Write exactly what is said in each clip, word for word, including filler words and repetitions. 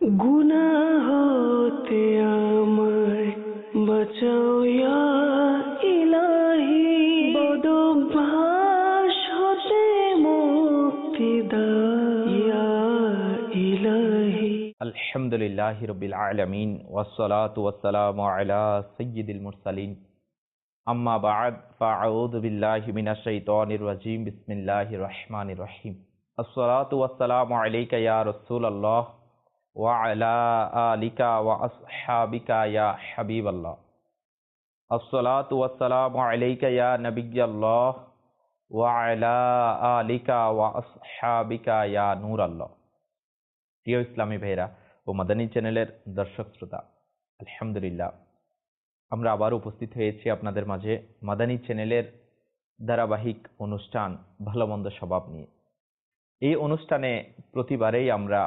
গুনাহ হতে আমায় বাঁচাও ইয়া ইলাহি, বদভ্যাস হতে মুক্তি দাও ইয়া ইলাহি। আলহামদুলিল্লাহি রাব্বিল আলামিন ওয়াসসালাতু ওয়াসসালামু আলা সাইয়্যিদিল মুরসালিন, আম্মা বা'দ, ফাআউযু বিল্লাহি মিনাশ শাইতানির রাজীম। বিসমিল্লাহির রহমানির রহিম। আসসালাতু ওয়াসসালামু আলাইকা ইয়া রাসূলুল্লাহ ওয়া আলা আলিকা ওয়া আসহাবিকা ইয়া হাবিবাল্লাহ। আসসালাতু ওয়াসসালামু আলাইকা ইয়া নাবিয়্যাল্লাহ ওয়া আলা আলিকা ওয়া আসহাবিকা ইয়া নূরাল্লাহ। প্রিয় ইসলামী ভাইরা ও মাদানী চ্যানেলের দর্শক শ্রোতা, আলহামদুলিল্লাহ আমরা আবার উপস্থিত হয়েছি আপনাদের মাঝে মাদানী চ্যানেলের ধারাবাহিক অনুষ্ঠান ভালো মন্দ স্বভাব নিয়ে। এই অনুষ্ঠানে প্রতিবারেই আমরা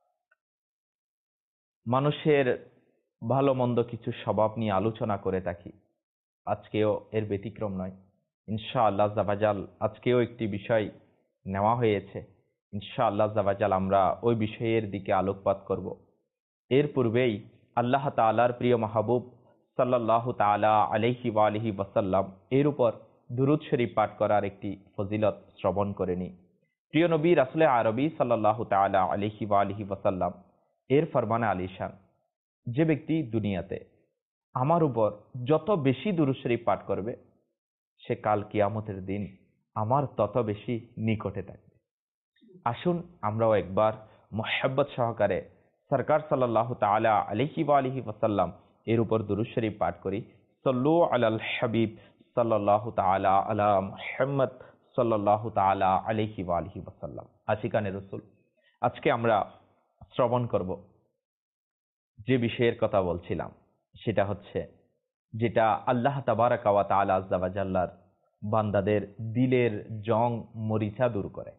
মানুষের ভালো মন্দ কিছু স্বভাব নিয়ে আলোচনা করে থাকি। আজকেও এর ব্যতিক্রম নয়। ইনশাআল্লাহ আজ্জাওয়াজাল আজকেও একটি বিষয় নেওয়া হয়েছে। ইনশাআল্লাহ আজ্জাওয়াজাল আমরা ওই বিষয়ের দিকে আলোকপাত করব। এর পূর্বেই আল্লাহ তাআলার প্রিয় মাহবুব সাল্লাল্লাহু তাআলা আলাইহি ওয়া আলিহি ওয়াসাল্লাম এর উপর দুরূদ শরীফ পাঠ করার একটি ফজিলত শ্রবণ করে নিই। প্রিয় নবী রাসূলে আরবি সাল্লাল্লাহু তাআলা আলাইহি ওয়া আলিহি ওয়াসাল্লাম এর ফরমানে আলিশান, যে ব্যক্তি দুনিয়াতে আমার উপর যত বেশি দুরূদ শরীফ পাঠ করবে সে কাল কিয়ামতের দিন আমার তত বেশি নিকটে থাকবে। আসুন আমরাও একবার মুহাব্বত সহকারে সরকার সাল্লাল্লাহু তাআলা আলাইহি ওয়া আলিহি ওয়াসাল্লাম এর উপর দুরূদ শরীফ পাঠ করি। সাল্লু আলাল হাবিব সাল্লাল্লাহু তাআলা আলা মুহাম্মদ সাল্লাল্লাহু তাআলা আলাইহি ওয়া আলিহি ওয়াসাল্লাম। আশিকানে রাসূল, আজকে আমরা শ্রবণ করব যে বিষয়ের কথা বলছিলাম, সেটা হচ্ছে যেটা আল্লাহ তাবারাকা ওয়া তাআলা আযজা ওয়া জাল্লার বান্দাদের দিলের জং মরিচা দূর করে।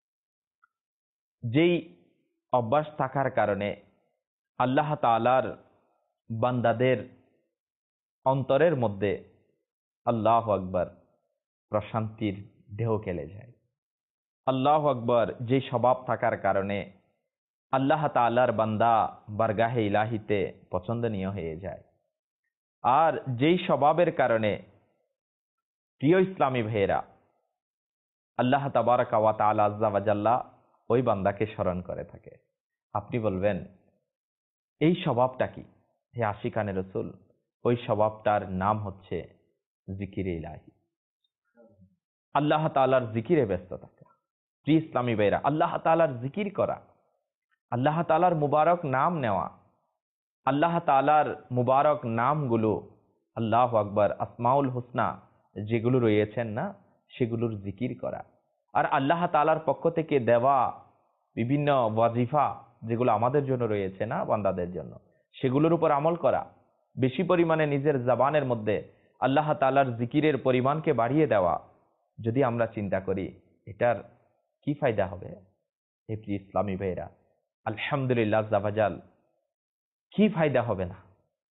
যেই অভ্যাস থাকার কারণে আল্লাহ তাআলার বান্দাদের অন্তরের মধ্যে আল্লাহু আকবার প্রশান্তির ঢেউ খেলে যায়। আল্লাহু আকবার যে স্বভাব থাকার কারণে আল্লাহ তাআলার বান্দা বারগাহে ইলাহিতে পছন্দনীয় হয়ে যায়। আর যেই স্বভাবের কারণে প্রিয় ইসলামী ভাইয়েরা আল্লাহ তাবারাকা ওয়া তাআলা আযজা ওয়া জাল্লা ওই বান্দাকে স্মরণ করে থাকে। আপনি বলবেন এই স্বভাবটা কি? হে আশিকানে রাসূল, ওই স্বভাবটার নাম হচ্ছে জিকিরে ইলাহি, আল্লাহ তাআলার জিকিরে ব্যস্ত থাকা। প্রিয় ইসলামী ভাইয়েরা, আল্লাহ তাআলার জিকির করা, আল্লাহ তাআলার মুবারক নাম নেওয়া, আল্লাহ তাআলার মুবারক নামগুলো, আল্লাহু আকবার, আসমাউল হুসনা যেগুলো রয়েছেন না, সেগুলোর জিকির করা। আর আল্লাহ তাআলার পক্ষ থেকে দেওয়া বিভিন্ন ওয়াজিফা যেগুলো আমাদের জন্য রয়েছে না, বান্দাদের জন্য, সেগুলোর উপর আমল করা। বেশি পরিমাণে নিজের জবানের মধ্যে আল্লাহ তাআলার জিকিরের পরিমাণকে বাড়িয়ে দেওয়া। যদি আমরা চিন্তা করি এটার কি ফায়দা হবে, হে প্রিয় ইসলামী ভাইরা, আলহামদুলিল্লাহ আজ্জাওয়াজাল কি ফায়দা হবে না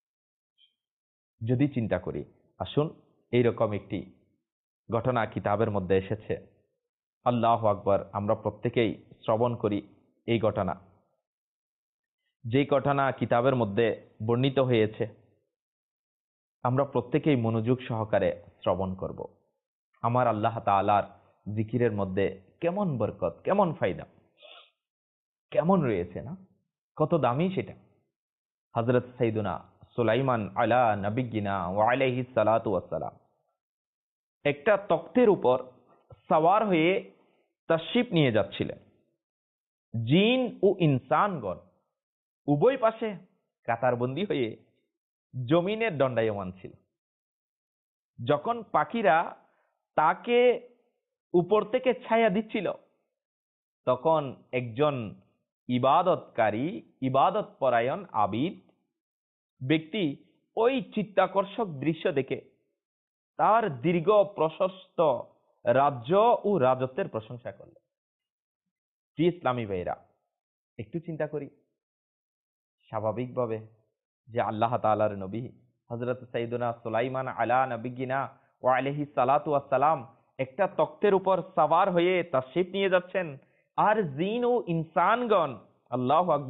যদি চিন্তা করি। আসুন এইরকম একটি ঘটনা কিতাবের মধ্যে এসেছে। আল্লাহু আকবার, আমরা প্রত্যেকেই শ্রবণ করি এই ঘটনা। যেই ঘটনা কিতাবের মধ্যে বর্ণিত হয়েছে আমরা প্রত্যেকেই মনোযোগ সহকারে শ্রবণ করব। আমার আল্লাহ তাআলার জিকিরের মধ্যে কেমন বরকত, কেমন ফায়দা, কেমন রয়েছে না, কত দামি সেটা। হযরত সাইয়্যিদুনা সুলাইমান আলা নবিয়্যিনা ওয়া আলাইহিস সালাতু ওয়াস সালাম একটা তখ্তের উপর সওয়ার হয়ে তাশরিফ নিয়ে যাচ্ছিলেন। জিন ও ইনসানগণ উভয় পাশে কাতারবন্দি হয়ে জমিনের দণ্ডায়মান ছিল। যখন পাখিরা তাকে উপর থেকে ছায়া দিচ্ছিল, তখন একজন ইবাদতকারী, ইবাদত পরায়ণ আবিদ ব্যক্তি ওই চিত্তাকর্ষক দৃশ্য দেখে তার দীর্ঘ প্রশস্ত রাজ্য ও রাজত্বের প্রশংসা করলেন। প্রিয় ইসলামী ভাইরা, একটু চিন্তা করি, স্বাভাবিকভাবে যে আল্লাহ তাআলার নবী হযরত সাইয়্যিদুনা সুলাইমান আলা নবিয়্যিনা ওয়া আলাইহিস সালাতু ওয়াস সালাম একটা তখ্তের উপর সওয়ার হয়ে তাশরিফ নিয়ে যাচ্ছেন, আর জিন ও ইনসানগণ আল্লাহু আকবার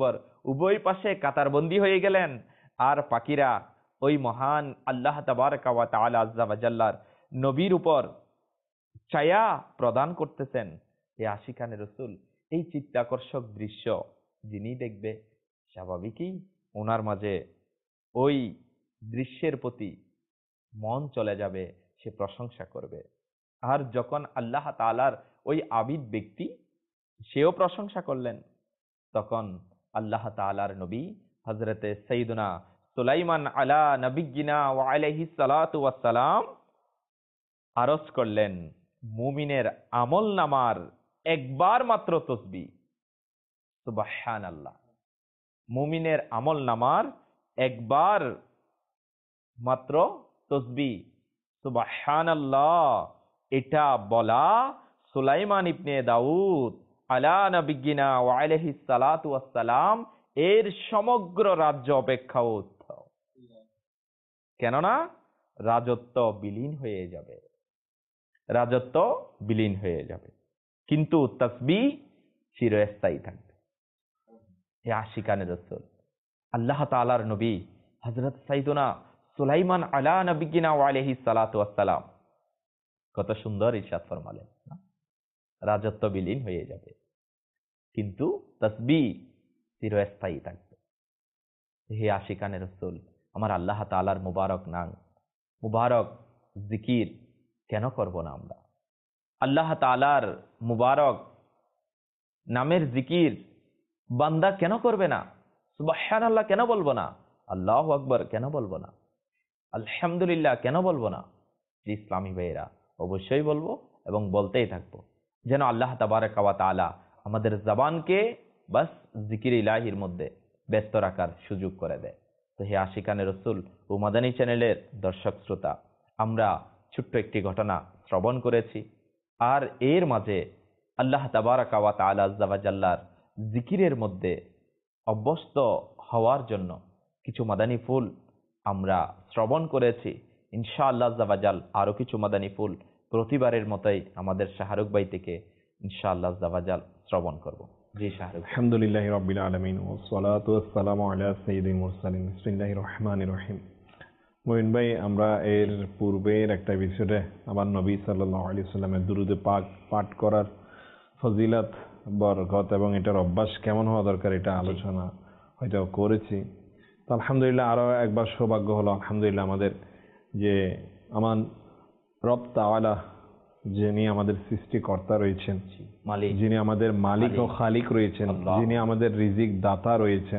উভয় পাশে কাতারবন্দী হয়ে গেলেন, আর পাখিরা ওই মহান আল্লাহ তাবারকা ওয়া তাআলা আযজা ওয়া জাল্লার নবীর উপর ছায়া প্রদান করতেছেন। এ আশিকানে রসুল, এই চিত্তাকর্ষক দৃশ্য যিনি দেখবে, স্বাভাবিকই ওনার মাঝে ওই দৃশ্যের প্রতি মন চলে যাবে, সে প্রশংসা করবে। আর যখন আল্লাহ তাআলার ওই আবিদ ব্যক্তি সেও প্রশংসা করলেন, তখন আল্লাহ তাআলার নবী হযরতে সাইয়্যিদুনা সুলাইমান আলা নবিয়্যিনা ওয়া আলাইহিস সালাতু ওয়াস সালাম আরজ করলেন, মুমিনের আমল নামার একবার মাত্র তসবিহ, সুবহানাল্লাহ, মুমিনের আমল নামার একবার মাত্র তসবিহ, সুবহানাল্লাহ, এটা বলা সুলাইমান ইবনে দাউদ আলা নবিয়্যিনা ওয়া আলাইহিস সালাতু ওয়াস সালাম এর সমগ্র রাজ্য অপেক্ষা উত্তম। কেননা রাজত্ব বিলীন হয়ে যাবে, রাজত্ব বিলীন হয়ে যাবে, কিন্তু তাসবিহ চিরস্থায়ী থাকবে। এ আশিকানে রাসূল, আল্লাহ তাআলার নবী হযরত সাইয়্যিদুনা সুলাইমান আলা নবিয়্যিনা ওয়া আলাইহিস সালাতু ওয়াস সালাম কত সুন্দর ইরশাদ ফরমালেন, রাজত্ব বিলীন হয়ে যাবে কিন্তু তাসবিহ চিরস্থায়ী থাকবে। হে আশিকানে রাসূল, আমার আল্লাহ তাআলার মুবারক নাম, মুবারক জিকির কেন করব না আমরা? আল্লাহ তাআলার মুবারক নামের জিকির বান্দা কেন করবে না? সুবহানাল্লাহ কেন বলবো না? আল্লাহু আকবার কেন বলবো না? আলহামদুলিল্লাহ কেন বলবো না? ইসলামী ভাইয়েরা, অবশ্যই বলবো এবং বলতেই থাকবো, যেন আল্লাহ তাবারকা ওয়া তাআলা আমাদের জবানকে বাস জিকির ইলাহির মধ্যে ব্যস্ত রাখার সুযোগ করে দেয়। তো হে আশিকানে রসুল ও মাদানী চ্যানেলের দর্শক শ্রোতা, আমরা ছোট্ট একটি ঘটনা শ্রবণ করেছি, আর এর মাঝে আল্লাহ তাবারকা ওয়া তাআলা আযজা ওয়া জাল্লার জিকিরের মধ্যে অভ্যস্ত হওয়ার জন্য কিছু মাদানী ফুল আমরা শ্রবণ করেছি। ইনশাআল্লাহ আযজা ওয়া জাল আরো কিছু মাদানী ফুল প্রতিবারের মতোই আমাদের শাহরুখ ভাই থেকে ইনশাআল্লাহ আযজা ওয়া জাল শ্রবণ করব। জি শাহরুখ। আলহামদুলিল্লাহি রাব্বিল আলামিন ওয়াস সালাতু ওয়াস সালামু আলা সাইয়্যিদিল মুরসালিন। বিসমিল্লাহির রহমানির রহিম। মুইন ভাই, আমরা এর পূর্বের একটা এপিসোডে আমার নবী সাল্লাল্লাহু আলাইহি ওয়াসাল্লামের দুরূদে পাক পাঠ করার ফজিলত, বরকত এবং এটার অভ্যাস কেমন হওয়া দরকার এটা আলোচনা হয়তো করেছি। তো আলহামদুলিল্লাহ আরো একবার সৌভাগ্য হলো, আলহামদুলিল্লাহ আমাদের যে আমার রব তাআলা, যিনি আমাদের সৃষ্টিকর্তা রয়েছেন, যিনি আমাদের মালিক ও খালিক রয়েছেন, যিনি আমাদের রিজিক দাতা রয়েছেন,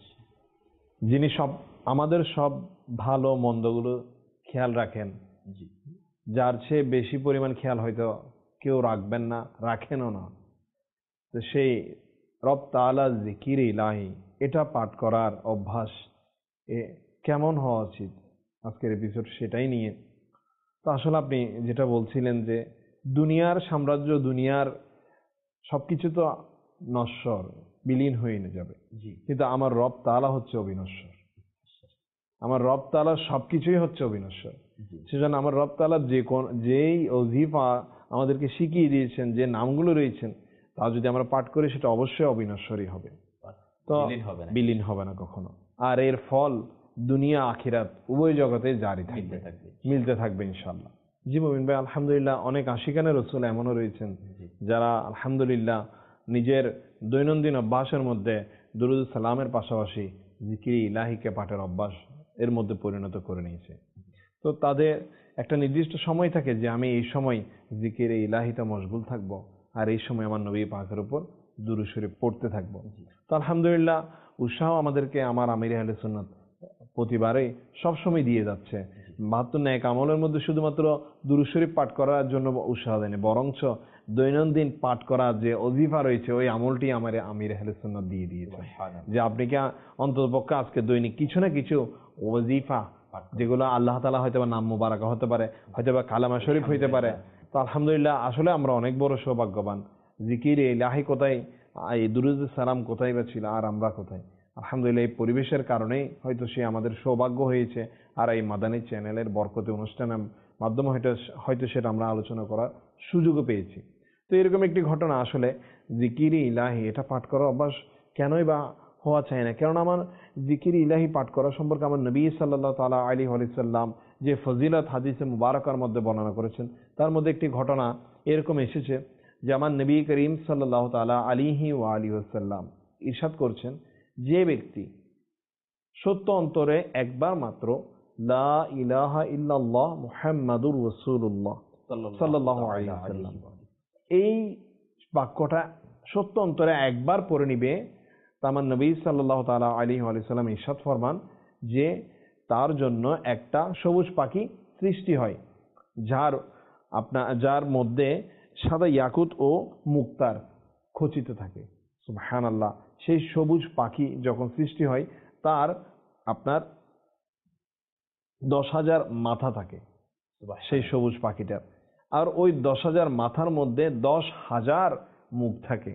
যিনি সব আমাদের সব ভালো মন্দগুলো খেয়াল রাখেন, যার চেয়ে বেশি পরিমাণ খেয়াল হয়তো কেউ রাখবেন না, রাখেনও না। তো সেই রব তাআলা জিকির ইলাহি এটা পাঠ করার অভ্যাস এ কেমন হওয়া উচিত, আজকের এপিসোড সেটাই নিয়ে। তো আসলে আপনি যেটা বলছিলেন যে দুনিয়ার সাম্রাজ্য, দুনিয়ার সবকিছু তো নশ্বর, বিলীন হয়ে যাবে, কিন্তু আমার রব তাআলা হচ্ছে অবিনশ্বর। আমার রব তাআলা সবকিছুই হচ্ছে অবিনশ্বর। সেজন্য আমার রব তাআলা যে কোন যেই ওজিফা আমাদেরকে শিখিয়ে দিয়েছেন, যে নামগুলো রয়েছেন, তা যদি আমরা পাঠ করি সেটা অবশ্যই অবিনশ্বরই হবে, তো বিলীন হবে না কখনো। আর এর ফল দুনিয়া আখিরাত উভয় জগতে জারি থাকবে, মিলতে থাকবে ইনশাআল্লাহ। জি মুমিন ভাই, আলহামদুলিল্লাহ অনেক আশিকানে রাসূল এমনও রয়েছেন যারা আলহামদুলিল্লাহ নিজের দৈনন্দিন অভ্যাসের মধ্যে দুরূদ সালামের পাশাপাশি জিকির ইলাহিকে পাঠের অভ্যাস এর মধ্যে পরিণত করে নিয়েছে। তো তাদের একটা নির্দিষ্ট সময় থাকে যে আমি এই সময় জিকির ইলাহিতে মশগুল থাকবো, আর এই সময় আমার নবী পাকের উপর দুরূদ শরীফ পড়তে থাকবো। তো আলহামদুলিল্লাহ উৎসাহ আমাদেরকে আমার আমির আহলে সুন্নাত প্রতিবারে সবসময় দিয়ে যাচ্ছে। বাহাত্তর ন্যাক আমলের মধ্যে শুধুমাত্র দুরূদ শরীফ পাঠ করার জন্য উৎসাহ দেয়নি, বরঞ্চ দৈনন্দিন পাঠ করা যে ওজিফা রয়েছে ওই আমলটি আমার আমির আহলে সুন্নাত দিয়ে দিয়েছে, যে আপনি কি অন্ততপক্ষে আজকে দৈনিক কিছু না কিছু ওজিফা, যেগুলো আল্লাহ তাআলা হয়তো বা নাম মুবারাকা হতে পারে, হয়তো বা কালামা শরীফ হইতে পারে। তো আলহামদুলিল্লাহ আসলে আমরা অনেক বড় সৌভাগ্যবান। জিকির ইলাহি কোথায়, এই দুরূদ সালাম কোথায় বা ছিল, আর আমরা কোথায়? আলহামদুলিল্লাহ এই পরিবেশের কারণেই হয়তো সে আমাদের সৌভাগ্য হয়েছে, আর এই মাদানী চ্যানেলের বরকতে অনুষ্ঠানের মাধ্যমে হয়তো হয়তো সেটা আমরা আলোচনা করার সুযোগও পেয়েছি। তো এরকম একটি ঘটনা আসলে জিকির ইলাহি এটা পাঠ করার অভ্যাস কেনই বা হওয়া চাই না। কারণ আমার জিকির ইলাহি পাঠ করা সম্পর্কে আমার নবী সাল্লাল্লাহু তাআলা আলাইহি ওয়া সাল্লাম যে ফজিলত হাদিসে মুবারাকার মধ্যে বর্ণনা করেছেন, তার মধ্যে একটি ঘটনা এরকম এসেছে যে আমার নবী করিম সাল্লাল্লাহু তাআলা আলাইহি ওয়া আলিহি ওয়াসাল্লাম ইরশাদ করছেন, যে ব্যক্তি সত্য অন্তরে একবার মাত্র লা ইলাহা ইল্লাল্লাহ মুহাম্মাদুর রাসূলুল্লাহ সাল্লাল্লাহু আলাইহি ওয়াসাল্লাম এই বাক্যটা সত্য অন্তরে একবার পড়ে নিবে, আমার নবী সাল্লাল্লাহু তাআলা আলাইহি ওয়া সাল্লাম ইরশাদ ফরমান যে তার জন্য একটা সবুজ পাখি সৃষ্টি হয়, যার আপনার যার মধ্যে সাদা ইয়াকুত ও মুক্তার খচিত থাকে। সুবহানাল্লাহ। সেই সবুজ পাখি যখন সৃষ্টি হয় তার আপনার দশ হাজার মাথা থাকে সেই সবুজ পাখিটার, আর ওই দশ হাজার মাথার মধ্যে দশ হাজার মুখ থাকে,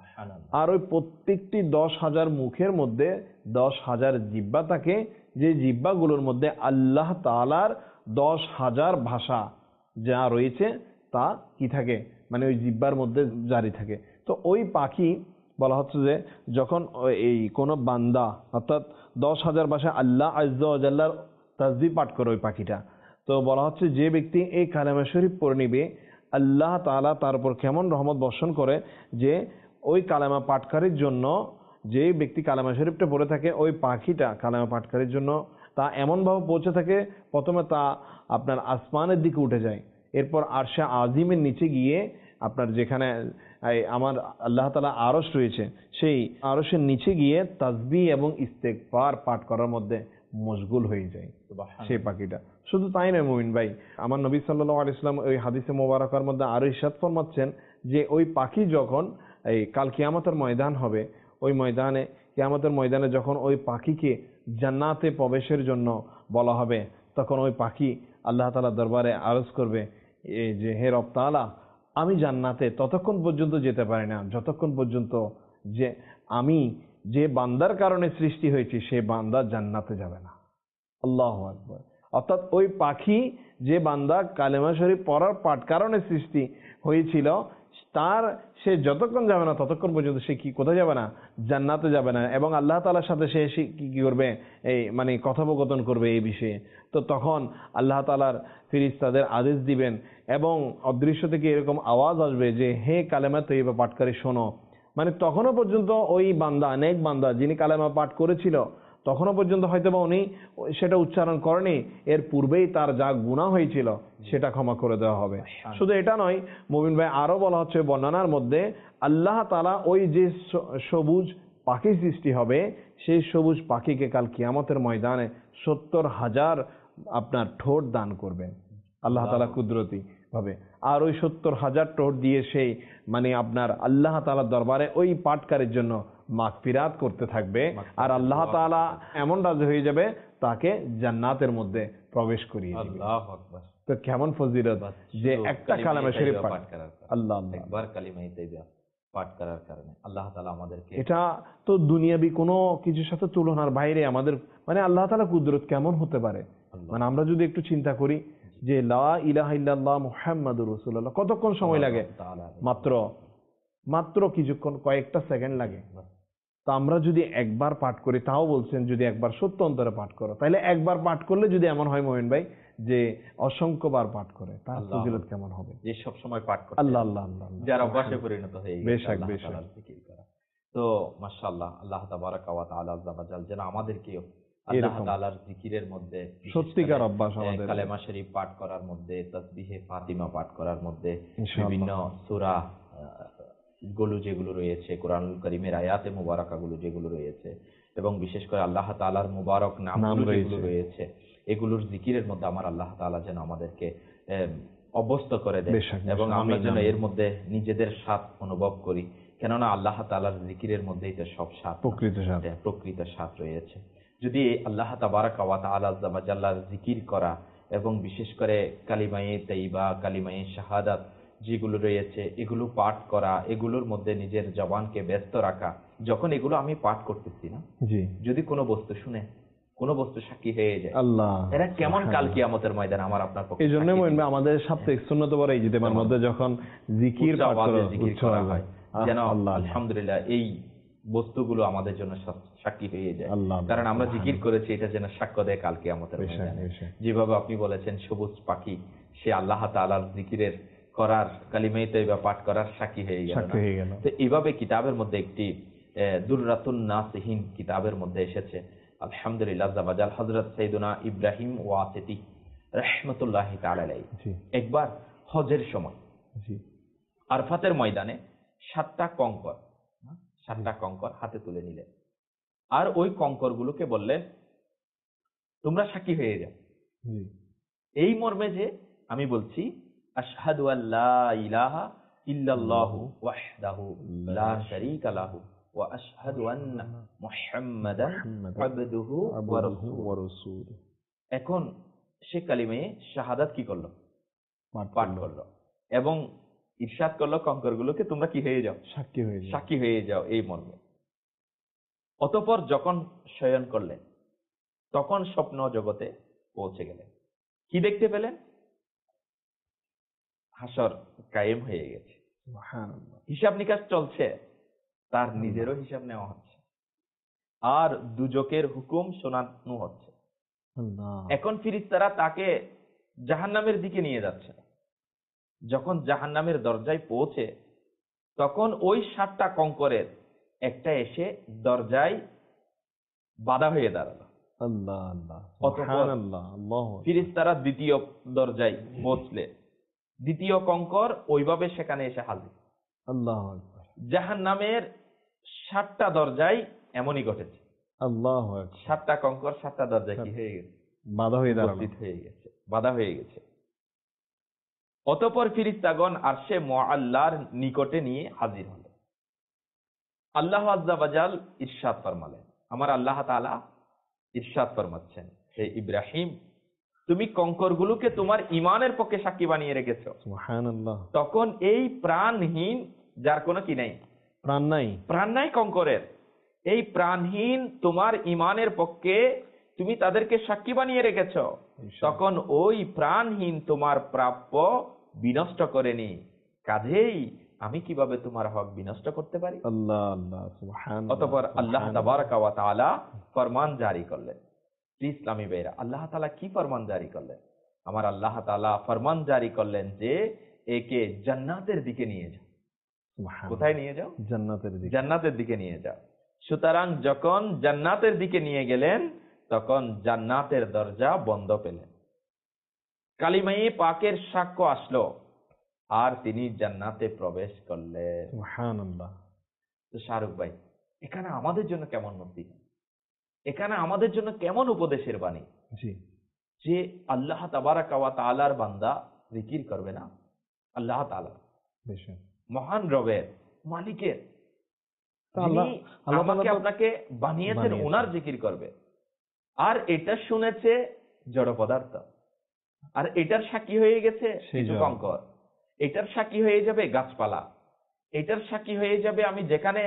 আর ওই প্রত্যেকটি দশ হাজার মুখের মধ্যে দশ হাজার জিহ্বা থাকে, যে জিহ্বাগুলোর মধ্যে আল্লাহ তাআলার দশ হাজার ভাষা যা রয়েছে তা কি থাকে, মানে ওই জিহ্বার মধ্যে জারি থাকে। তো ওই পাখি বলা হচ্ছে যে যখন এই কোনো বান্দা অর্থাৎ দশ হাজার ভাষা আল্লাহ আজ্জা ওয়া জাল্লার তাসবিহ পাঠ করে ওই পাখিটা, তো বলা হচ্ছে যে ব্যক্তি এই কালেমা শরীফ পড়ে নিবে আল্লাহ তাআলা তার উপর কেমন রহমত বর্ষণ করে যে ওই কালেমা পাঠকারীর জন্য, যে ব্যক্তি কালেমা শরীফটা পড়ে থাকে ওই পাখিটা কালেমা পাঠকারীর জন্য তা এমনভাবে পৌঁছে থাকে, প্রথমে তা আপনার আসমানের দিকে উঠে যায়, এরপর আরশে আজিমের নিচে গিয়ে আপনার যেখানে আমার আল্লাহ তাআলা আরশ রয়েছে সেই আরশের নিচে গিয়ে তাসবিহ এবং ইস্তেগফার পাঠ করার মধ্যে মশগুল হয়ে যায় সেই পাখিটা। শুধু তাই নয় মুমিন ভাই, আমার নবী সাল্লাল্লাহু আলাইহি ওয়াসাল্লাম ওই হাদিসে মোবারকার মধ্যে আরো ইরশাদ ফরমাচ্ছেন যে ওই পাখি যখন এই কাল কিয়ামতের ময়দান হবে, ওই ময়দানে কিয়ামতের ময়দানে যখন ওই পাখিকে জান্নাতে প্রবেশের জন্য বলা হবে, তখন ওই পাখি আল্লাহ তাআলার দরবারে আরজ করবে এই যে হে রব তাআলা, আমি জান্নাতে ততক্ষণ পর্যন্ত যেতে পারি না যতক্ষণ পর্যন্ত যে আমি যে বান্দার কারণে সৃষ্টি হয়েছি সে বান্দা জান্নাতে যাবে না। আল্লাহু আকবার। অর্থাৎ ওই পাখি যে বান্দা কালেমা শরীফ পড়ার পাঠ কারণে সৃষ্টি হয়েছিল তার সে যতক্ষণ যাবে না ততক্ষণ পর্যন্ত সে কি কোথায় যাবে না, জান্নাতে যাবে না, এবং আল্লাহ তাআলার সাথে সে কি কি করবে এই মানে কথোপকথন করবে এই বিষয়ে। তো তখন আল্লাহ তাআলার ফেরেশতাদের আদেশ দিবেন এবং অদৃশ্য থেকে এরকম আওয়াজ আসবে যে হে কালেমা তৈয়বা পাঠকারী শোনো, মানে তখনও পর্যন্ত ওই বান্দা নেক বান্দা যিনি কালেমা পাঠ করেছিল তখনও পর্যন্ত হয়তো বা উনি সেটা উচ্চারণ করেনি, এর পূর্বেই তার যা গুনাহ হয়েছিল সেটা ক্ষমা করে দেওয়া হবে। শুধু এটা নয় মুমিন ভাই, আরো বলা হচ্ছে বর্ণনার মধ্যে আল্লাহ তাআলা ওই যে সবুজ পাখি সৃষ্টি হবে সেই সবুজ পাখিকে কাল কিয়ামতের ময়দানে সত্তর হাজার আপনার ঠোঁট দান করবেন আল্লাহ তাআলা কুদরতি ভাবে, আর ওই সত্তর হাজার ঠোঁট দিয়ে সেই মানে আপনার আল্লাহ তাআলার দরবারে ওই পাঠকারীর জন্য মাগফিরাত করতে থাকবে, আর আল্লাহ তাআলা এমন রাজি হয়ে যাবে তাকে জান্নাতের মধ্যে প্রবেশ করিয়ে দিবে। আল্লাহু আকবার। তো কেমন ফজিলত যে একটা কালেমা শরীফ পাঠ করার, আল্লাহ একবার কালিমা তাইয়্যিবা পাঠ করার কারণে আল্লাহ তাআলা আমাদেরকে, এটা তো দুনিয়াবি কোনো কিছুর সাথে তুলনার বাইরে আমাদের মানে আল্লাহ তাআলা কুদরত কেমন হতে পারে। মানে আমরা যদি একটু চিন্তা করি যে লা ইলাহা ইল্লাল্লাহ মুহাম্মাদুর রাসূলুল্লাহ কতক্ষণ সময় লাগে, মাত্র মাত্র কিছুক্ষণ কয়েকটা সেকেন্ড লাগে। তা আমরা যদি একবার পাঠ করি, তাও বলছেন যদি একবার সত্য অন্তরে পাঠ করো, তাহলে একবার পাঠ করলে যদি এমন হয় মোমিন ভাই যে অসংখ্যবার পাঠ করে তার ফজিলত কেমন হবে, যে সব সময় পাঠ করে আল্লাহ আল্লাহ আল্লাহ যার অভ্যাসে পরিণত হয়ে গেছে বেশক বেশক জিকির করা। তো মাশাআল্লাহ আল্লাহ তাবারাকা ওয়া তাআলা আযজা ওয়া জাল যেন আমাদেরকেও আল্লাহ তাআলার জিকিরের মধ্যে সত্যিকার অভ্যাস, আমাদের কালেমা শরীফ পাঠ করার মধ্যে, তাসবিহে ফাতিমা পাঠ করার মধ্যে, বিভিন্ন সূরা গুলো যেগুলো রয়েছে, কোরআনুল কারীমের আয়াতে মুবারাকাগুলো যেগুলো রয়েছে, এবং বিশেষ করে আল্লাহ তাআলার মুবারক নামগুলো যেগুলো রয়েছে, এগুলোর জিকিরের মধ্যে আমার আল্লাহ তাআলা যেন আমাদেরকে অভ্যস্ত করে দেয় এবং আমরা যেন এর মধ্যে নিজেদের স্বাদ অনুভব করি, কেননা আল্লাহ তাআলার জিকিরের মধ্যেই তো সব স্বাদ, প্রকৃত স্বাদ প্রকৃত স্বাদ রয়েছে। যদি আল্লাহ তাবারাকা ওয়া তাআলা আযজা ওয়া জাল্লার জিকির করা এবং বিশেষ করে কালিমায়ে তাইয়্যিবা, কালিমায়ে শাহাদাত যেগুলো রয়েছে এগুলো পাঠ করা, এগুলোর মধ্যে নিজের জবানকে ব্যস্ত রাখা, যখন এগুলো আমি পাঠ করতেছি না, জি যদি কোনো বস্তু শুনে, কোনো বস্তু সাক্ষী হয়ে যায়, আল্লাহ এরা কেমন কাল কিয়ামতের ময়দানে আমার আপনার পক্ষে। এই জন্য আমাদের সাপ্তাহিক সুন্নাত পড়া এই জিতেমার মধ্যে যখন জিকির পাঠ করা জিকির করা হয় যেন আলহামদুলিল্লাহ এই বস্তুগুলো আমাদের জন্য সা- সাক্ষী হয়ে যায়। আল্লাহ কারণ আমরা আল্লাহ। জিকির করেছি, এটা যেন সাক্ষ্য দেয় কাল কিয়ামতের বেশক, ময়দানে। বেশক। যেভাবে আপনি বলেছেন সবুজ পাখি সে আল্লাহ তাআলার জিকিরের করার, কালিমায়ে তয়্যিবা পাঠ করার সাক্ষী হয়ে গেল সাক্ষী না? হয়ে গেল। তো এইভাবে কিতাবের মধ্যে একটি আহ, দুররাতুন নাসিহিন কিতাবের মধ্যে এসেছে, আলহামদুলিল্লাহ জাবাজাল হযরত সাইয়্যিদুনা ইব্রাহিম ওয়াসিতি রাহমাতুল্লাহি তাআলা আলাইহি জি একবার হজের সময় জি আরফাতের ময়দানে সাতটা কঙ্কর হ্যাঁ, সাতটা কঙ্কর হাতে তুলে নিলেন, আর ওই কঙ্করগুলোকে বললেন তোমরা সাক্ষী হয়ে যাও জি এই মর্মে যে আমি বলছি আশহাদু আল্লা ইলাহা ইল্লাল্লাহু ওয়াহদাহু লা শারীকা লাহু ওয়া আশহাদু আন্না মুহাম্মাদান আবদুহু ওয়া রাসূলুহু। ওয়া রাসূলুহু। এখন সে কালিমায়ে শাহাদাত কি করলো? পাঠ পাঠ করলো। করলো এবং ইরশাদ করলো কঙ্করগুলোকে তোমরা কি হয়ে যাও? সাক্ষী হয়ে যায়। সাক্ষী হয়ে যাও এই মর্মে। অতঃপর যখন শয়ন করলেন তখন স্বপ্ন জগতে পৌঁছে গেলেন, কি দেখতে পেলেন? হাসর কায়েম হয়ে গেছে, সুবহানাল্লাহ। হিসাব নিকাশ চলছে, তার নিজেরও হিসাব নেওয়া হচ্ছে, আর দুজকের হুকুম শোনানো হচ্ছে। আল্লাহ। এখন ফিরিস্তারা তাকে জাহান্নামের দিকে নিয়ে যাচ্ছে। যখন জাহান্নামের দরজায় পৌঁছে তখন ওই সাতটা কঙ্করের একটা এসে দরজায় বাধা হয়ে দাঁড়ালো। আল্লাহ আল্লাহ অতঃপর সুবহানাল্লাহ। আল্লাহু আকবার। ফিরিস্তারা দ্বিতীয় দরজায় পৌঁছলে দ্বিতীয় কঙ্কর ওইভাবে সেখানে এসে হাজির। আল্লাহু আকবার। জাহান্নামের সাতটা দরজায় এমনই ঘটেছে, আল্লাহু আকবার। সাতটা কঙ্কর সাতটা দরজায় কি হয়ে গেছে? বাধা হয়ে দাঁড়ালো। উপস্থিত হয়ে গেছে, বাধা হয়ে গেছে। অতঃপর ফিরিস্তাগণ আরশে মুআল্লার নিকটে নিয়ে হাজির হলেন। আল্লাহ আযজা ওয়া জাল ইরশাদ ফরমালেন, আমার আল্লাহ তাআলা ইরশাদ ফরমাচ্ছেন, হে ইব্রাহিম তুমি কঙ্করগুলোকে তোমার ঈমানের পক্ষে সাক্ষী বানিয়ে রেখেছো। সুবহানাল্লাহ। তখন এই প্রাণহীন, যার কোনো কি নাই, প্রাণ নাই, প্রাণ নাই কঙ্করের, এই প্রাণহীন তোমার ঈমানের পক্ষে তুমি তাদেরকে সাক্ষী বানিয়ে রেখেছো, তখন ওই প্রাণহীন তোমার প্রাপ্য বিনষ্ট করেনি, কাজেই আমি কিভাবে তোমার হক বিনষ্ট করতে পারি? আল্লাহ আল্লাহ সুবহানাল্লাহ। অতঃপর আল্লাহ তাবারাকা ওয়া তাআলা ফরমান জারি করলেন। ইসলামী ভাইরা, আল্লাহ তাআলা কি ফরমান জারি করলেন? আমার আল্লাহ তাআলা ফরমান জারি করলেন যে একে জান্নাতের দিকে নিয়ে যাও। সুবহানাল্লাহ। কোথায় নিয়ে যাও? জান্নাতের দিকে। জান্নাতের দিকে নিয়ে যাও। সুতরাং যখন জান্নাতের দিকে নিয়ে গেলেন তখন জান্নাতের দরজা বন্ধ পেলেন, কালিমায়ে পাকের সাক্ষ্য আসলো, আর তিনি জান্নাতে প্রবেশ করলেন। সুবহানাল্লাহ। তো শাহরুখ ভাই, এখানে আমাদের জন্য কেমন নসিহত, এখানে আমাদের জন্য কেমন উপদেশের বাণী জি যে আল্লাহ তাবারাকা ওয়া তাআলার বান্দা জিকির করবে না, আল্লাহ তাআলা বেশক। মহান রবের, মালিকের, তা আল্লাহ যিনি আল্লাহ আমাকে তাআলা তো আপনাকে বানিয়েছেন, বানিয়েছেন। ওনার জিকির করবে। আর এটা শুনেছে জড় পদার্থ, আর এটার সাক্ষী হয়ে গেছে সেই কিছু জড়। কঙ্কর, এটার সাক্ষী হয়ে যাবে গাছপালা, এটার সাক্ষী হয়ে যাবে আমি যেখানে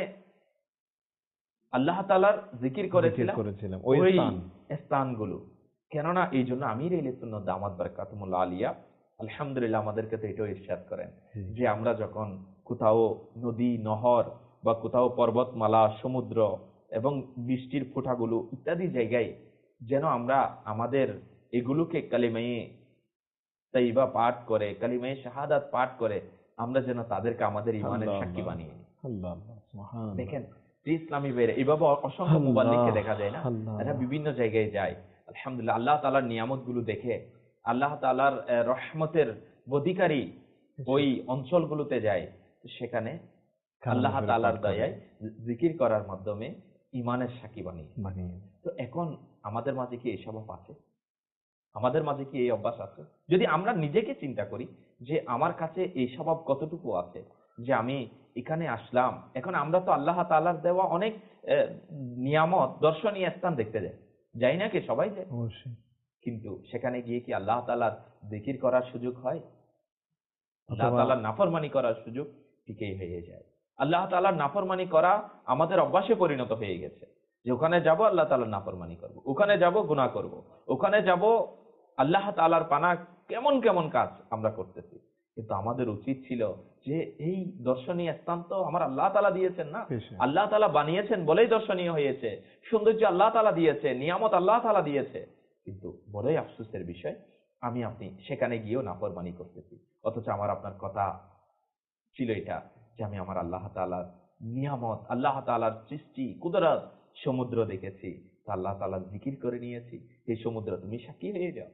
আল্লাহ তাআলার জিকির করেছিলাম করেছিলাম ওই ওই স্থান। স্থানগুলো। কেননা এই জন্য আমির আহলে সুন্নাত দামাত বারাকাতুহুল্লাহ আলিয়া আলহামদুলিল্লাহ আমাদেরকে তো এটাও ইরশাদ করেন জি। যে আমরা যখন কোথাও নদী নহর বা কোথাও পর্বতমালা, সমুদ্র এবং বৃষ্টির ফোঁটাগুলো ইত্যাদি জায়গায় যেন আমরা আমাদের এগুলোকে কালিমায়ে তাইয়্যিবা পাঠ করে, কালিমায়ে শাহাদাত পাঠ করে আমরা যেন তাদেরকে আমাদের ঈমানের আল্লাহ, সাক্ষী আল্লাহ। বানিয়ে নিই। আল্লাহ আল্লাহ সুবহানাল্লাহ। দেখেন যে ইসলামী বেড়ে এইভাবে অসংখ্য আল্লাহ, মুবাল্লিগকে দেখা যায় না, আল্লাহ। এরা বিভিন্ন জায়গায় যায়, আলহামদুলিল্লাহ আল্লাহ তাআলার নিয়ামত গুলো দেখে, আল্লাহ তাআলার আহ, রহমতের অধিকারী ওই অঞ্চলগুলোতে যায়, সেখানে আল্লাহ কালাম তাআলার পাঠ করে। দয়ায় জিকির করার মাধ্যমে ঈমানের সাক্ষী বানিয়ে। বানিয়ে। তো এখন আমাদের মাঝে কি এই স্বভাব আছে? আমাদের মাঝে কি এই অভ্যাস আছে? যদি আমরা নিজেকে চিন্তা করি যে আমার কাছে এই স্বভাব কতটুকু আছে যে আমি এখানে আসলাম, এখন আমরা তো আল্লাহ তাআলার দেওয়া অনেক আহ, নিয়ামত, দর্শনীয় স্থান দেখতে যাই, যাই না কি সবাই যায়, অবশ্যই। কিন্তু সেখানে গিয়ে কি আল্লাহ তাআলার জিকির করার সুযোগ হয়? আল্লাহ অথবা- তাআলার নাফরমানি করার সুযোগ ঠিকই হয়ে যায়। আল্লাহ তাআলার নাফরমানি করা আমাদের অভ্যাসে পরিণত হয়ে গেছে যে ওখানে যাব আল্লাহ তাআলার নাফরমানি করব, ওখানে যাব গুনাহ করব, ওখানে যাব আল্লাহ তাআলার পানা কেমন কেমন কাজ আমরা করতেছি। কিন্তু আমাদের উচিত ছিল যে এই দর্শনীয় স্থান তো আমার আল্লাহ তাআলা দিয়েছেন না, বেশি। আল্লাহ তাআলা বানিয়েছেন বলেই দর্শনীয় হয়েছে, সৌন্দর্য আল্লাহ তাআলা দিয়েছে, নিয়ামত আল্লাহ তাআলা দিয়েছে। কিন্তু বড়ই আফসোসের বিষয়, আমি আপনি সেখানে গিয়েও নাফরমানি করতেছি। অথচ আমার আপনার কথা ছিল এটা যে আমি আমার আল্লাহ তাআলার নিয়ামত, আল্লাহ তাআলার সৃষ্টি, কুদরত, সমুদ্র দেখেছি, তা আল্লাহ তাআলার জিকির করে নিয়েছি। এই সমুদ্র তুমি সাক্ষী হয়ে যাও,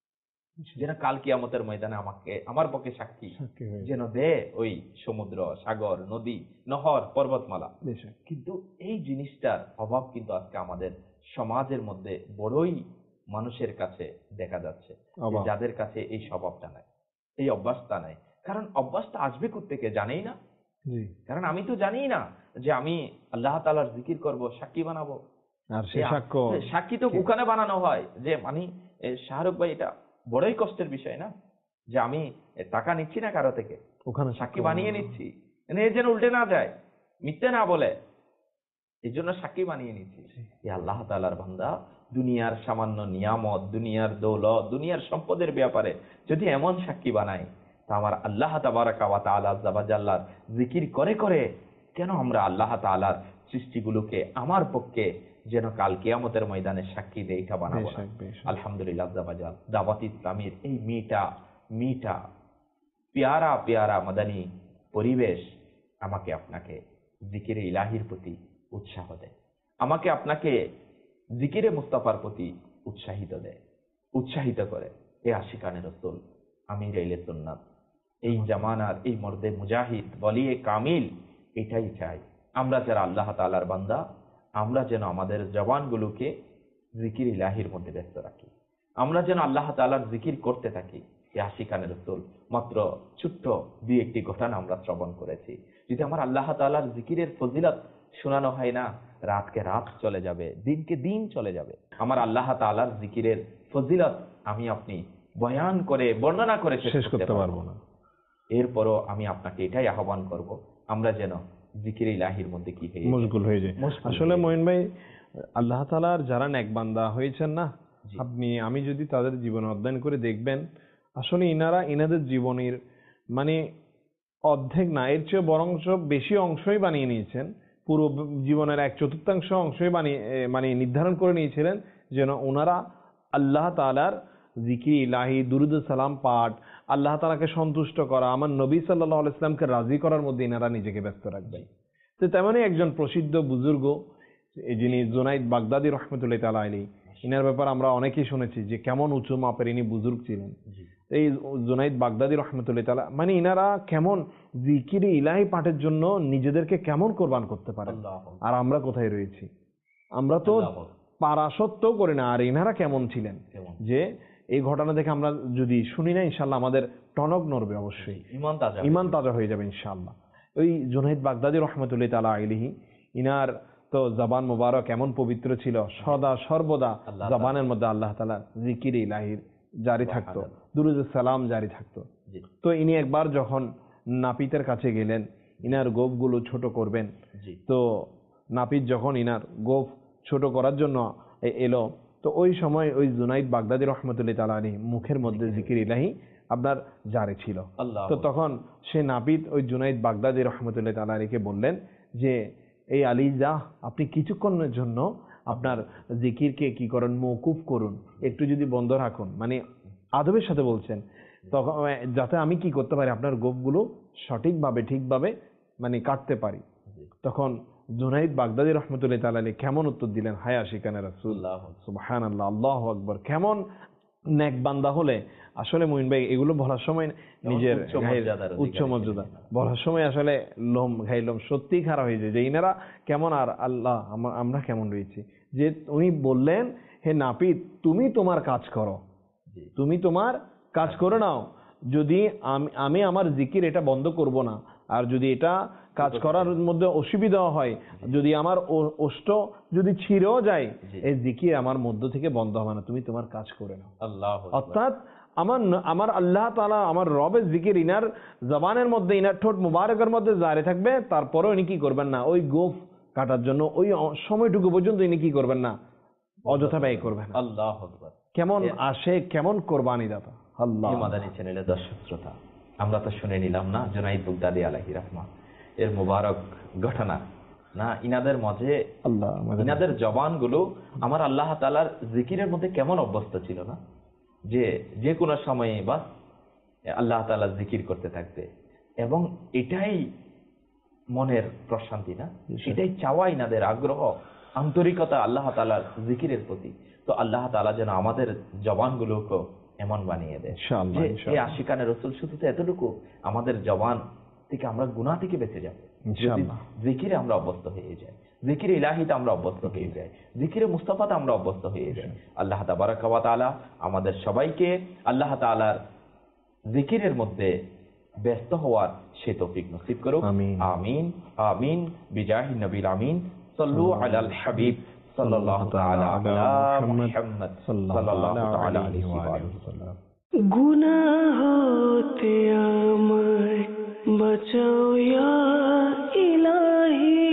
যেন কাল কিয়ামতের ময়দানে আমাকে আমার পক্ষে সাক্ষী সাক্ষী হয়ে যেন দে ওই সমুদ্র, সাগর, নদী, নহর, পর্বতমালা। বেশি। কিন্তু এই জিনিসটার অভাব কিন্তু আজকে আমাদের সমাজের মধ্যে বড়ই মানুষের কাছে দেখা যাচ্ছে, যে অভাব। যাদের কাছে এই স্বভাবটা নাই, এই অভ্যাসটা নাই। কারণ অভ্যাসটা আসবে কোত্থেকে জানেই না। জি। কারণ আমি তো জানি না যে আমি আল্লাহ তাআলার জিকির করব, সাক্ষী বানাবো। আর সে এই সাক্ষ্য সাক্ষী তো ওখানে বানানো হয় যে মানে এ, শাহরুখ ভাই, এটা বড়ই কষ্টের বিষয় না যে আমি এ, টাকা নিচ্ছি না কারো থেকে, ওখানে সাক্ষী বানিয়ে নিচ্ছি, মানে এ যেন উল্টে না যায়, মিথ্যে না বলে, এই জন্য সাক্ষী বানিয়ে নিচ্ছি। এই আল্লাহ তাআলার বান্দা দুনিয়ার সামান্য নিয়ামত, দুনিয়ার দৌলত, দুনিয়ার সম্পদের ব্যাপারে যদি এমন সাক্ষী বানায়, তা আমার আল্লাহ তাবারাকা ওয়া তাআলা আযজা ওয়া জাল্লার জিকির করে করে কেন আমরা আল্লাহ তাআলার সৃষ্টিগুলোকে আমার পক্ষে যেন কাল কিয়ামতের ময়দানে সাক্ষী দেয়, এটা বানাবো না। বেশি, বেশি। আলহামদুলিল্লাহ আযজা ওয়া জাল, দাওয়াত ইসলামের এই মিটা মিটা পেয়ারা পেয়ারা মাদানী পরিবেশ আমাকে আপনাকে জিকিরে ইলাহির প্রতি উৎসাহ দেয়, আমাকে আপনাকে জিকিরে মুস্তাফার প্রতি উৎসাহিত দেয়, উৎসাহিত করে। এ আশিকানে রাসূল, আমির আহলে সুন্নাত, এই জামানার এই মর্দে মুজাহিদ, ওয়ালিয়ে কামিল, এটাই চাই আমরা যারা আল্লাহ তাআলার বান্দা, আমরা যেন আমাদের জবানগুলোকে জিকির ইলাহির মধ্যে ব্যস্ত রাখি, আমরা যেন আল্লাহ তাআলার জিকির করতে থাকি। এই আশিকানে রাসূল মাত্র ছোট্ট দুই একটি ঘটনা আমরা শ্রবণ করেছি। যদি আমার আল্লাহ তাআলার জিকিরের ফজিলত শোনানো হয় না, রাতকে রাত চলে যাবে, দিনকে দিন চলে যাবে। আমার আল্লাহ তাআলার জিকিরের ফজিলত আমি আপনি বয়ান করে বর্ণনা করে শেষ করতে পারবো না। এরপরও আমি আপনাকে এটাই আহ্বান করব, আমরা যেন জিকির ইলাহির মধ্যে কি হয়ে মশগুল হয়ে যায়। মশগুল আসলে হয়ে মঈন ভাই, আল্লাহ তাআলার যারা নেক বান্দা হয়েছেন না, জি। আপনি আমি যদি তাদের জীবন অধ্যয়ন করে দেখবেন, আসলে ইনারা ইনাদের জীবনের মানে অর্ধেক না, এর চেয়ে বরং বেশি অংশই বানিয়ে নিয়েছেন, পুরো জীবনের এক চতুর্থাংশ অংশই বানিয়ে এ, মানে নির্ধারণ করে নিয়েছিলেন যেন ওনারা আল্লাহ তাআলার জিকির ইলাহি, দুরুদ সালাম পাঠ, আল্লাহ তাআলাকে সন্তুষ্ট করা, আমার নবী সাল্লাল্লাহু আলাইহি সাল্লামকে রাজি করার মধ্যে ইনারা নিজেকে ব্যস্ত রাখবেন। তো তেমনই একজন প্রসিদ্ধ বুজুর্গ, যিনি জুনাইদ বাগদাদি রহমতুল্লাহ তাআলা আলাইহি, ইনার ব্যাপার আমরা অনেকেই শুনেছি যে কেমন উঁচু মাপের ইনি বুজুর্গ ছিলেন। এই জুনাইদ বাগদাদি রহমতুল্লাহ তাআলা, মানে ইনারা কেমন জিকির ইলাহি পাঠের জন্য নিজেদেরকে কেমন কোরবান করতে পারেন, আর আমরা কোথায় রয়েছি? আমরা তো পারা সত্ত্বেও করি না, আর ইনারা কেমন ছিলেন যে এই ঘটনা দেখে আমরা যদি শুনি না, ইনশাআল্লাহ আমাদের টনক নড়বে, অবশ্যই ইমান তাজা ইমান তাজা হয়ে যাবে ইনশাআল্লাহ। ওই জুনাইদ বাগদাদি রহমতুল্লাহ তাআলা আলাইহি, ইনার তো জবান মুবারক এমন পবিত্র ছিল, সদা সর্বদা জবানের মধ্যে আল্লাহ তাআলা জিকির ইলাহির জারি থাকতো, দুরুদ সালাম জারি থাকতো। তো ইনি একবার যখন নাপিতের কাছে গেলেন, ইনার গোফগুলো ছোট করবেন, তো নাপিত যখন ইনার গোফ ছোট করার জন্য এলো, তো ওই সময় ওই জুনাইদ বাগদাদি রহমতুল্লাহ তাআলা আলাইহি মুখের মধ্যে জিকির ইলাহি আপনার জারি ছিল। তো তখন সে নাপিত ওই জুনাইদ বাগদাদি রহমতুল্লাহ তাআলা আলাইহিকে বললেন যে এই আলী যা, আপনি কিছুক্ষণের জন্য আপনার জিকিরকে কি করেন, মওকুফ করুন, একটু যদি বন্ধ রাখুন, মানে আদবের সাথে বলছেন, তখন যাতে আমি কি করতে পারি, আপনার গোফগুলো সঠিকভাবে ঠিকভাবে মানে কাটতে পারি। তখন জুনাইদ বাগদাদি রহমতুল্লাহ তাআলা আলাইহি কেমন উত্তর দিলেন, হায় আশিকানে রাসূল, সুবহানাল্লাহ, আল্লাহু আকবার। কেমন নেক বান্দা হলে আসলে মঈন ভাই এগুলো বলার সময় নিজের উচ্চ মর্যাদা বলার সময় আসলে লোম ঘাইলম সত্যি খারাপ হয়ে যায় যে ইনারা কেমন আর আল্লাহ আমরা কেমন রয়েছি। যে উনি বললেন, হে নাপিত, তুমি তোমার কাজ করো, তুমি তোমার কাজ করে নাও, যদি আমি আমি আমার জিকির এটা বন্ধ করব না, আর যদি এটা কাজ করার মধ্যে অসুবিধা হয়, যদি আমার ওষ্ঠ যদি ছিঁড়েও যায়, এই জিকির আমার মধ্য থেকে বন্ধ হবে না, তুমি তোমার কাজ করে নাও। অর্থাৎ আমার আমার আল্লাহ তাআলা, আমার রবের জিকির ইনার জবানের মধ্যে, ইনার ঠোঁট মুবারকের মধ্যে জারি থাকবে, তারপরেও ইনি কি করবেন না, ওই গোফ কাটার জন্য ওই সময়টুকু পর্যন্ত ইনি কি করবেন না, অযথা ব্যয় করবেন। আল্লাহু আকবার। কেমন আসে, কেমন কোরবানি দাতা। আল্লাহ মাদানী চ্যানেলের দর্শক শ্রোতা, আমরা তো শুনে নিলাম না জুনাইদ বাগদাদি আলাইহি রাহমা এর মুবারক ঘটনা না, ইনাদের মাঝে আল্লাহ ইনাদের জবানগুলো আমার আল্লাহ তাআলার জিকিরের মধ্যে কেমন অভ্যস্ত ছিল না, যে যে কোনো সময়ে বা আল্লাহ তাআলার জিকির করতে থাকবে, এবং এটাই মনের প্রশান্তি না, এটাই চাওয়া ইনাদের আগ্রহ, আন্তরিকতা আল্লাহ তাআলার জিকিরের প্রতি। তো আল্লাহ তাআলা যেন আমাদের জবানগুলোকে এমন বানিয়ে দেয় ইনশাআল্লাহ, যে ইনশাআল্লাহ। এই আশিকানে রাসূল শুধু তো এতটুকু, আমাদের জবান থেকে আমরা গুনাহ থেকে বেঁচে যাব যদি ইনশাআল্লাহ। জিকিরে আমরা অভ্যস্ত হয়ে যাই, জিকিরে ইলাহিতে আমরা অভ্যস্ত হয়ে যাই, জিকিরে মুস্তাফাতে আমরা অভ্যস্ত হয়ে যাই। আল্লাহ তাবারাকা ওয়া তাআলা আমাদের সবাইকে আল্লাহ তাআলার জিকিরের মধ্যে ব্যস্ত হওয়ার সে তৌফিক নসিব করুক। আমিন। আমিন আমিন বিজাহি নবীল আমিন সাল্লু আলাল হাবিব সাল্লাল্লাহু তাআলা আলা মুহাম্মদ সাল্লাল্লাহু তাআলা আলাইহি ওয়া সাল্লাম। গুনাহ হতে আমায় বাঁচাও ইয়া ইলাহি।